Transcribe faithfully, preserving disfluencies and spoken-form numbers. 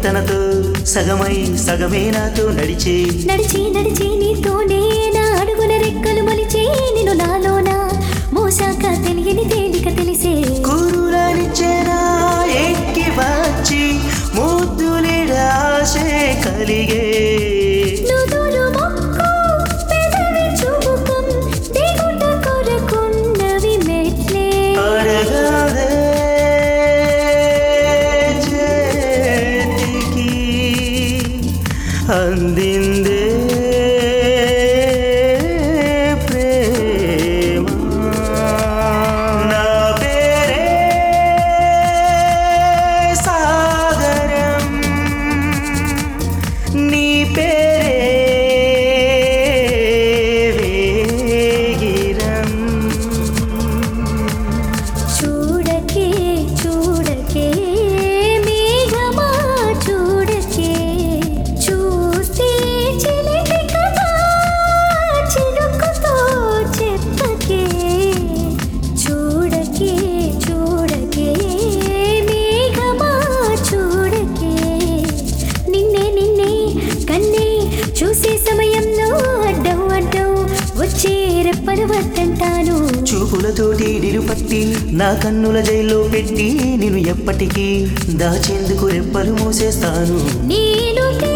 తనతో సగమై సగమే నాతో నడిచే నడిచి నడిచి నీతోనే నా అడుగున రెక్కలు మొలిచే నిన్ను నాలోనా మోసాక తెలియని తేలిక తెలిసే కూరులనిచ్చేనా ఎక్కి వచ్చి ముద్దులిడాశే కలిగే నుదురు మొక్కు పెదవి చూపుకం దిగుట కొరకున్నవి మెట్లే అడగదే చేతికి అందిందే ప్రేమ నా పేరే సాగరం నీ పేరే వేగిరం చూడకే చూడకే మేఘమా చూడకే చూస్తే చిలిపి కదా చినుకుతో చెప్పకే చూడకే చూడకే మేఘమా చూడకే నిన్నే నిన్నే కన్నే చూసే సమయంలో అడ్డం అడ్డం వచ్చే రెప్పలు వద్దంటాను చూపులతోటి నిలుపట్టి నా కన్నుల జైల్లో పెట్టి నేను ఎప్పటికీ దాచేందుకు రెప్పలు మూసేస్తాను నేను